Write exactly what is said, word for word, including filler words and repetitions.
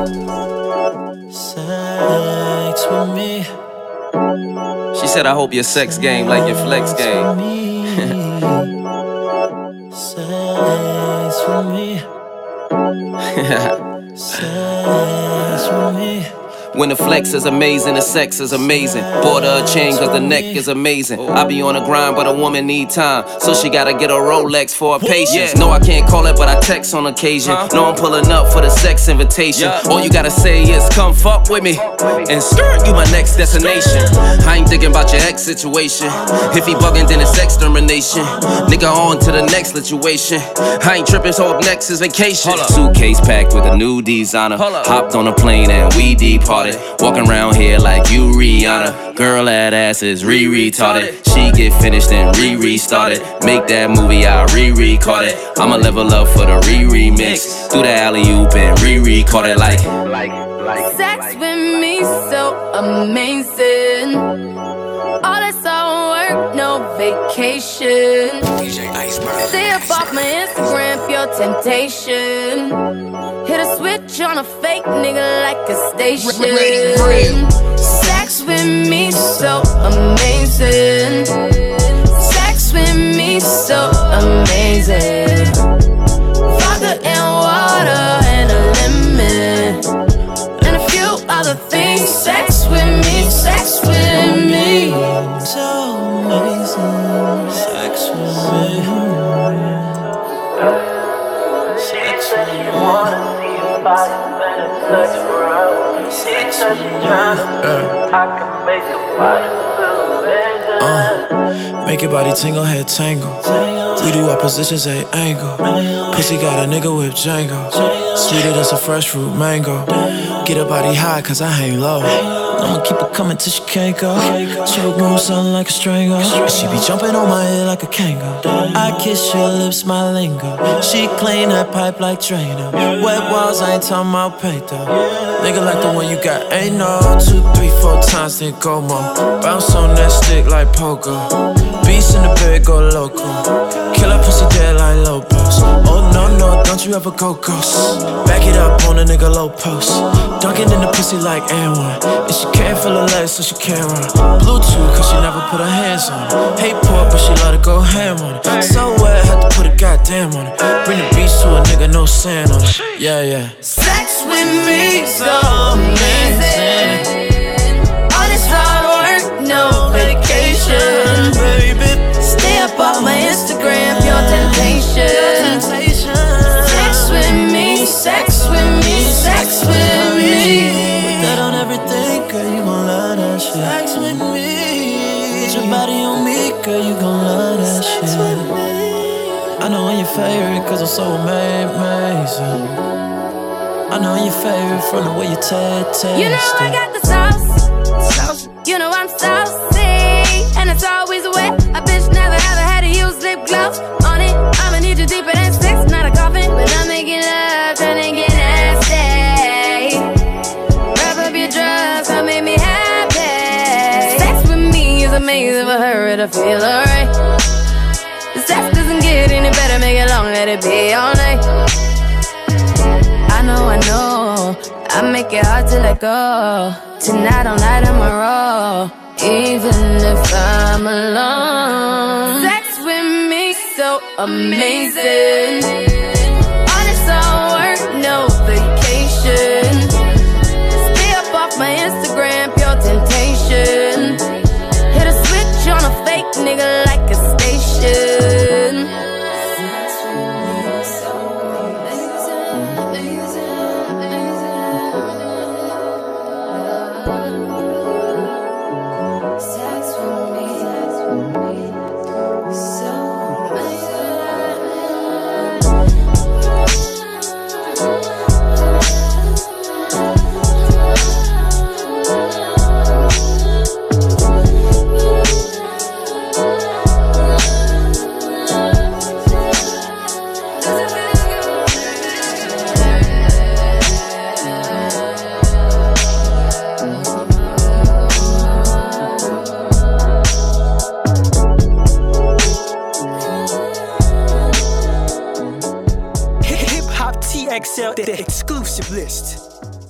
Sex with me. She said, I hope your sex game like your flex game. Sex with me. Sex with me. When the flex is amazing, the sex is amazing. Bought her a chain cause the neck is amazing. I be on the grind but a woman need time, so she gotta get a Rolex for her patience. No, I can't call it but I text on occasion. No, I'm pulling up for the sex invitation. All you gotta say is come fuck with me, and skirt, you my next destination. I ain't thinking about your ex situation. If he bugging then it's extermination. Nigga on to the next situation. I ain't tripping so up next is vacation. Suitcase packed with a new designer. Hopped on a plane and we departed. Walking around here like you Rihanna. Girl, that ass is re-retarded. She get finished and re-restarted. Make that movie, I re-record it. I'ma level up for the re-remix. Do the alley-oop and re-record it like, like, like Sex with me so amazing. All this all work, no vacation. Stay up off my Instagram, pure temptation. Hit a switch on a fake nigga like a station. Sex with me so amazing. Sex with me so amazing. Vodka and water and a lemon and a few other things. Sex with me, sex with me. So amazing. Sex with me. Sex with me. Uh, make your body tingle, head tangle. We do our positions at angle. Pussy got a nigga with Django. Sweeter than some fresh fruit mango. Get her body high cause I hang low. I'ma keep it coming till she can't go. Choke moon sounding like a strangle. She be jumping on my head like a kango. I kiss your lips, my lingo. She clean that pipe like Drano. Wet walls, I ain't talking about paint though. Nigga like the one you got, ain't no. Two, three, four times, then go more. Bounce on that stick like poker. Beast in the bed, go loco. Kill a pussy dead like Lopez. Oh no, no, don't you ever go ghost. Back it up on a nigga low post. Dunking in the pussy like N one. And she can't feel her legs so she can't run. Bluetooth cause she never put her hands on it. Hate pork but she love to go ham on it. So wet, had to put a goddamn on it. Bring the beach to a nigga, no sand on it. Yeah, yeah. Sex with me so amazing. All this hard work, no vacation. Baby, stay up off my Instagram, pure temptation. Sex with me, sex with me, sex with me. Put that on everything, girl, you gon' love that shit. Sex with me. Put your body on me, girl, you gon' love that shit. I know I'm your favorite cause I'm so amazing. I know I'm your favorite from the way you taste it. You know I got the sauce. You know I'm saucy, and it's always wet. A bitch never ever had to use lip gloss on it. I'ma need you deeper than sex, not a coffin. But I'm making love, tryna get nasty. Wrap up your drugs, come make me happy. Sex with me is amazing for her to feel alright. The sex doesn't get any better, make it long, let it be all night. I know, I know, I make it hard to let go. Tonight all night I'm a roll, even if I'm alone. Sex with me so amazing. All this all work, no vacation. Stay up off my Instagram, pure temptation. Hit a switch on a fake nigga like a station. X L, the exclusive list.